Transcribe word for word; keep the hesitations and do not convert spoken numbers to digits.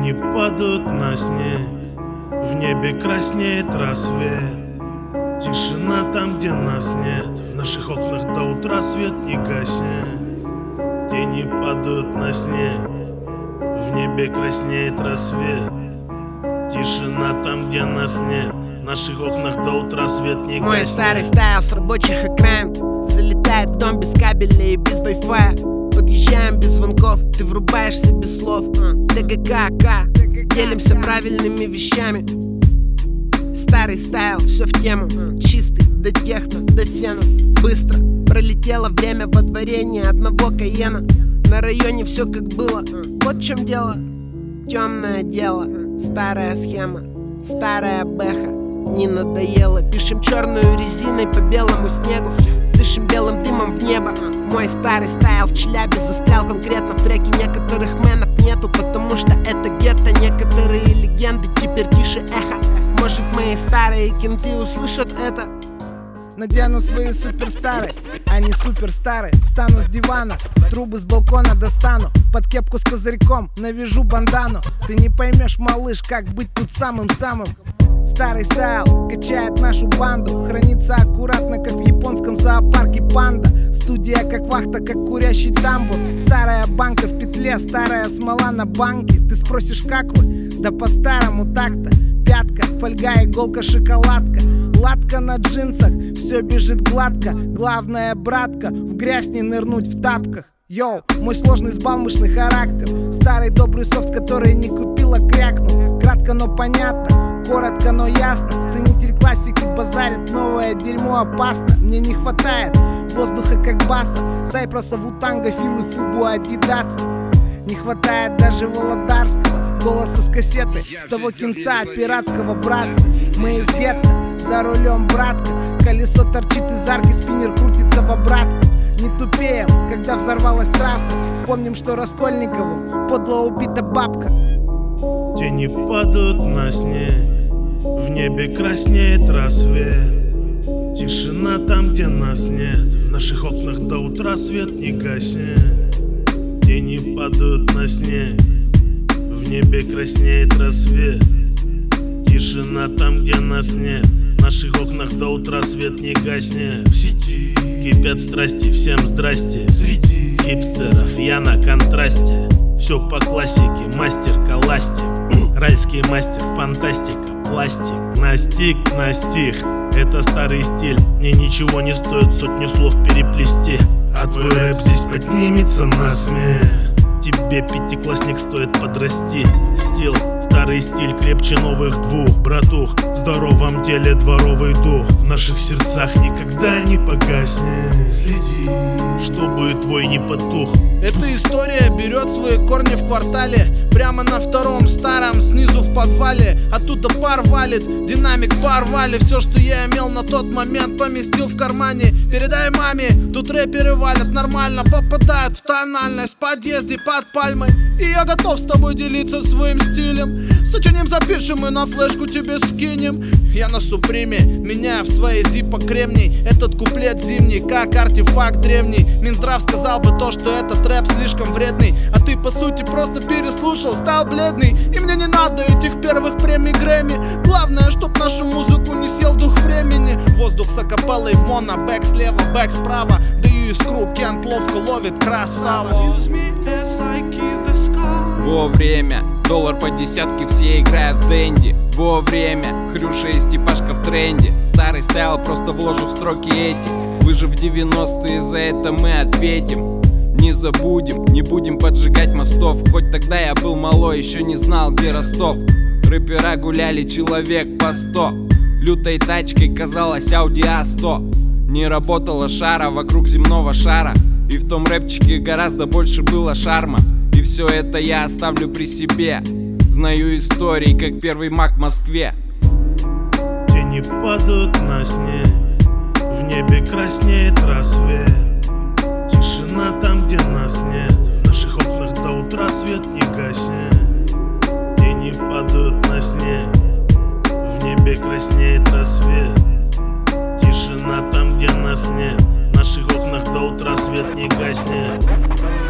Тени падают на снег, в небе краснеет рассвет. Тишина там, где нас нет, в наших окнах до утра свет не гаснет. Тени падают на снег, в небе краснеет рассвет. Тишина там, где нас нет, в наших окнах до утра свет не гаснет. Мой старый стайл с рабочих экранов залетает в дом без кабеля и без Wi-Fi. Подъезжаем без звонков, ты врубаешься без слов. ДГК, делимся правильными вещами. Старый стайл, все в тему. Чистый, до техно, до фена. Быстро пролетело время водворения одного Каена. На районе все как было, вот в чем дело. Темное дело, старая схема, старая бэха. Не надоело, пишем черную резиной по белому снегу. Дышим белым дымом в небо. Мой старый стайл в Челябе застрял конкретно в треке. Некоторых менов нету, потому что это гетто. Некоторые легенды теперь тише эхо. Может, мои старые кенты услышат это. Надену свои суперстары, они суперстары. Встану с дивана, трубы с балкона достану. Под кепку с козырьком навяжу бандану. Ты не поймешь, малыш, как быть тут самым-самым. Старый стайл качает нашу банду. Хранится аккуратно, как в японском зоопарке панда. Студия как вахта, как курящий тамбур. Старая банка в петле, старая смола на банке. Ты спросишь, как вы? Да по-старому так-то. Пятка, фольга, иголка, шоколадка. Латка на джинсах, все бежит гладко. Главное, братка, в грязь не нырнуть в тапках. Йоу, мой сложный сбалмошный характер. Старый добрый софт, который не купила, крякнул. Кратко, но понятно, коротко, но ясно. Ценитель классики базарит, новое дерьмо опасно. Мне не хватает воздуха, как баса. Сайпроса, Вутанга, Филы, Фубу, Адидаса. Не хватает даже Володарского голоса с кассеты, с того кинца пиратского, братца. Мы из гетто, за рулем братка. Колесо торчит из арки, спиннер крутится в обратку. Не тупеем, когда взорвалась травка. Помним, что Раскольниковым подло убита бабка. Тени падают на снег, в небе краснеет рассвет. Тишина там, где нас нет, в наших окнах до утра свет не гаснет. Тени падают на снег, в небе краснеет рассвет. Тишина там, где нас нет, в наших окнах до утра свет не гаснет. В сети кипят страсти, всем здрасте. Среди хипстеров я на контрасте. Все по классике, мастер коластик. Райский мастер, фантастика, пластик. Настиг, настиг, это старый стиль. Мне ничего не стоит сотню слов переплести. А твой рэп здесь поднимется на смех. Тебе, пятиклассник, стоит подрасти. Стил, старый стиль крепче новых двух. Братух, в здоровом теле дворовый дух. В наших сердцах никогда не погаснет. Следи, чтобы твой не потух. Эта история берет свои корни в квартале. Прямо на втором старом, снизу в подвале. Оттуда пар валит, динамик пар валит. Все, что я имел на тот момент, поместил в кармане. Передай маме, тут рэперы валят нормально. Попадают в тональность в подъезде под пальмой. И я готов с тобой делиться своим стилем. Сочиним, запишем и на флешку тебе скинем. Я на Суприме, меняю в своей зипа кремний. Этот куплет зимний, как артефакт древний. Минздрав сказал бы то, что этот рэп слишком вредный. А ты по сути просто переслушал, стал бледный. И мне не надо этих первых премий Грэмми. Главное, чтоб нашу музыку не сел дух времени. Воздух с акапеллой в моно, бэк слева, бэк справа. Даю искру, Кент ловко ловит, красава. Во время, доллар по десятке, все играют в дэнди. Во время, Хрюша и Степашка в тренде. Старый стайл просто вложу в строки эти. Выжив в девяностые, за это мы ответим. Не забудем, не будем поджигать мостов. Хоть тогда я был малой, еще не знал, где Ростов. Рэпера гуляли человек по сто. Лютой тачкой казалась Ауди а сто. Не работала шара вокруг земного шара. И в том рэпчике гораздо больше было шарма. И все это я оставлю при себе. Знаю истории, как первый маг в Москве. Тени падают на снег, в небе краснеет рассвет. Тишина там, где нас нет, в наших окнах до утра свет не гаснет. Тени падают на снег, в небе краснеет рассвет. Тишина там, где нас нет, в наших окнах до утра свет не гаснет.